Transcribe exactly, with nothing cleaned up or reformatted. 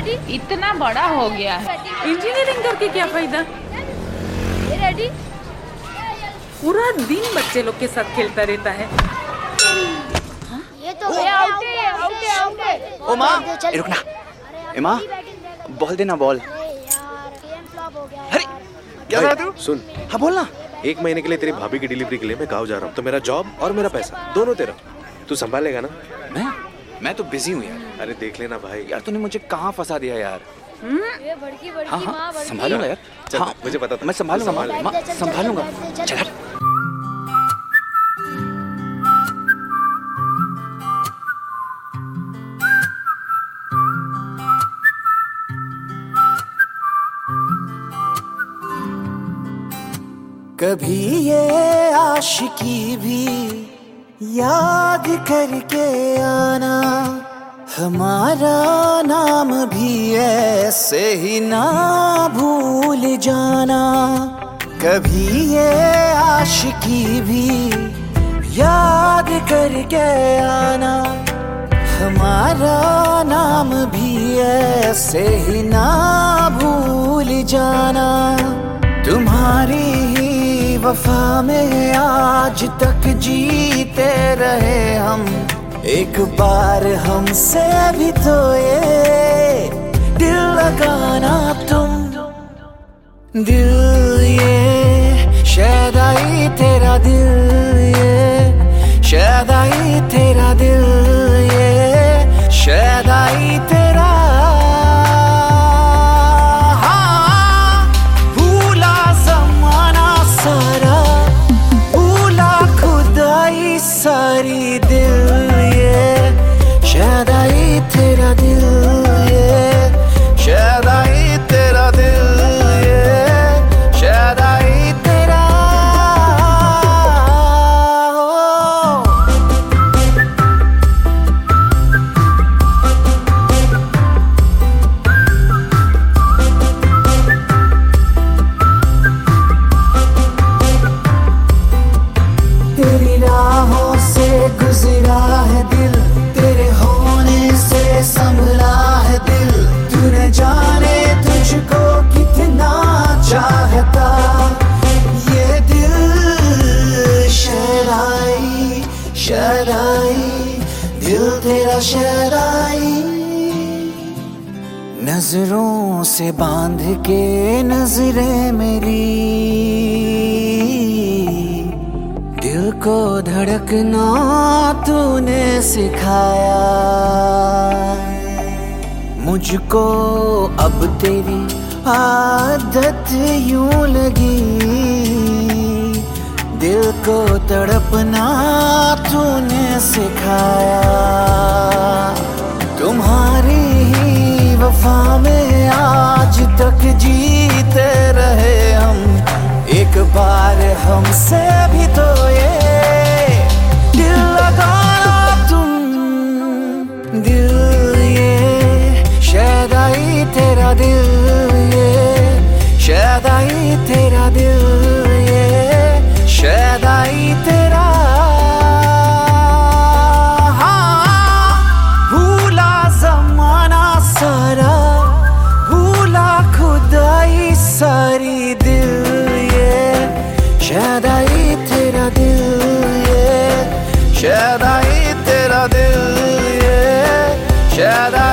इतना बड़ा हो गया है, इंजीनियरिंग करके क्या फायदा। रेडी? पूरा दिन बच्चे लोग के साथ खेलता रहता है। ये तो आउट है, आउट है, आउट है। ओ माँ, रुकना। ए माँ, बॉल देना बॉल। अरे क्या रहा तू? सुन, हाँ बोलना। एक महीने के लिए तेरी भाभी की डिलीवरी के लिए मैं गाँव जा रहा हूँ, तो मेरा जॉब और मेरा पैसा दोनों तेरा। तू संभालेगा ना? मैं मैं तो बिजी हूँ यार। अरे देख लेना भाई। यार तूने मुझे कहाँ फंसा दिया यार। ये बड़की बड़की हाँ माँ, हाँ बड़की। संभालूंगा यार। चल, हाँ मुझे पता था। मैं संभालूंगा संभाल ले। माँ, संभालूंगा। चल हट। कभी ये आशिकी भी याद करके आना, हमारा नाम भी ऐसे ही ना भूल जाना। कभी ये आशिकी भी याद करके आना, हमारा नाम भी ऐसे ही ना भूल जाना। तुम्हारी ही वफा में आज तक जीते रहे हम, एक बार हमसे भी तो ये दिल लगाना तुम। दिल ये शायद आई तेरा दिल, ये शायद आई तेरा दिल, ये शायद आई तेरा। हाँ, भूला ज़माना सारा, भूला खुदाई सारी। दिल ये शायद आई तेरा दिल, ये शायद आई तेरा दिल, ये शायद आई तेरा। तेरी राहों से गुजरा है दिल, तेरे होने से संभला है दिल। तूने जाने तुझको कितना चाहता, ये दिल शहराई शहराई, दिल तेरा शहराई। नजरों से बांध के नजरें मेरी, दिल को धड़कना तूने सिखाया। मुझको अब तेरी आदत यूं लगी, दिल को तड़पना तूने सिखाया। तुम्हारी ही वफा में आज तक जीते रहे हम, एक बार हमसे भी तो ये दिल लगाना तुम। दिल ये शायद आई तेरा दिल, ये शायद आई तेरा दिल, ये शायद आई तेरा। हाँ, भूला ज़माना सारा, भूला खुदाई सारी। दिल शायद आई तेरा दिल, ये शायद आई तेरा दिल, ये शायद आई।